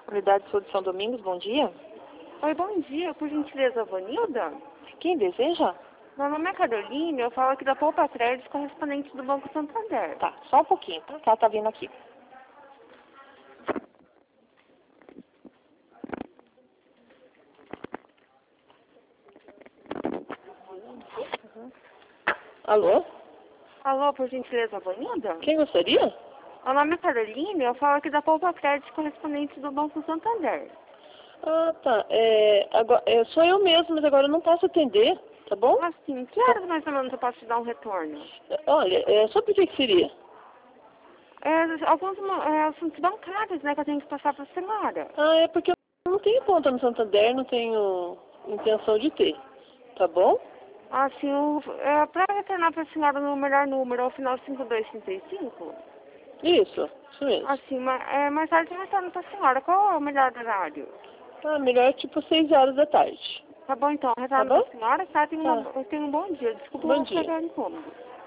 Unidade de Saúde São Domingos, bom dia. Oi, bom dia. Por gentileza, Vanilda? Quem deseja? Meu nome é Carolina, eu falo aqui da Poupa Crédito, correspondente do Banco Santander. Tá, só um pouquinho, tá? Que ela tá vindo aqui. Alô? Alô, por gentileza, Vanilda? Quem gostaria? Meu nome é Carolina, eu falo aqui da Poupa Crédito, correspondente do Banco Santander. Ah, tá. Agora, sou eu mesmo, mas agora eu não posso atender, tá bom? Assim, que horas mais ou menos eu posso te dar um retorno? Olha, sobre o que seria? Alguns assuntos bancários, né, que eu tenho que passar para a senhora. Ah, é porque eu não tenho conta no Santander, não tenho intenção de ter, tá bom? Assim, para retornar para a senhora no melhor número, ao final 5235. Isso mesmo. Assim, mais tarde eu retorno para a senhora. Qual é o melhor horário? Ah, melhor tipo 6 horas da tarde. Tá bom, então. Tá Retorno bom? para a senhora, tá? Tá. Tenha um bom dia. Desculpa Bom o dia. incômodo.